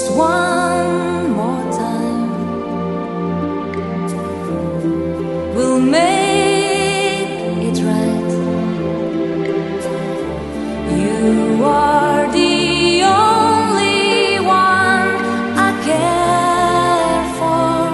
Just one more time, we'll make it right. You are the only one I care for.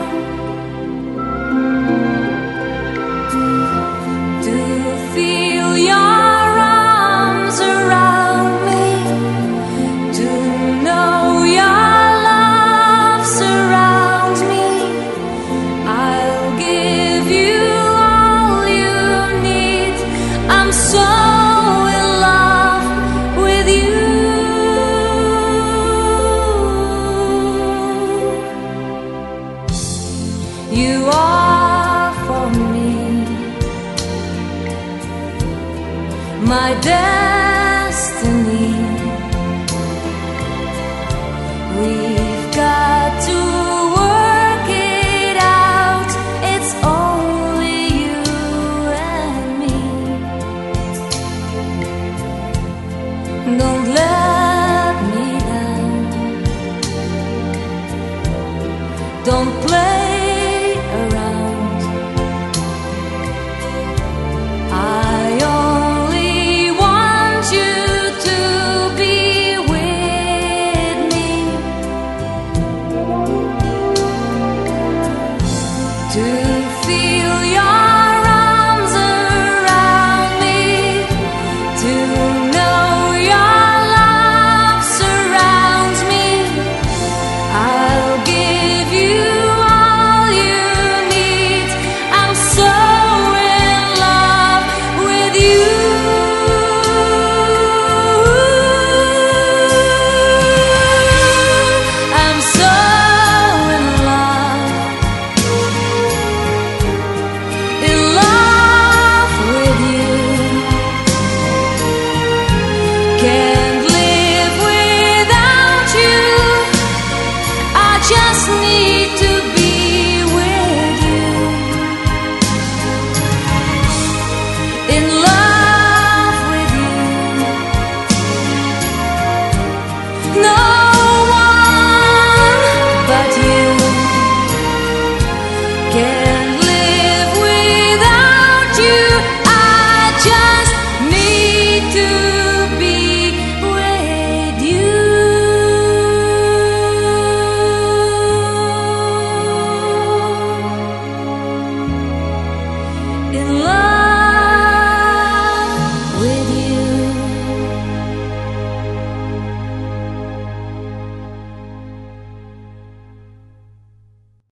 To feel your arms around me, to know your love surrounds me. I'll give you all you need. I'm so in love with you. You are for me my destiny. We've got to work it out. It's only you and me. Don't let me down. Don't play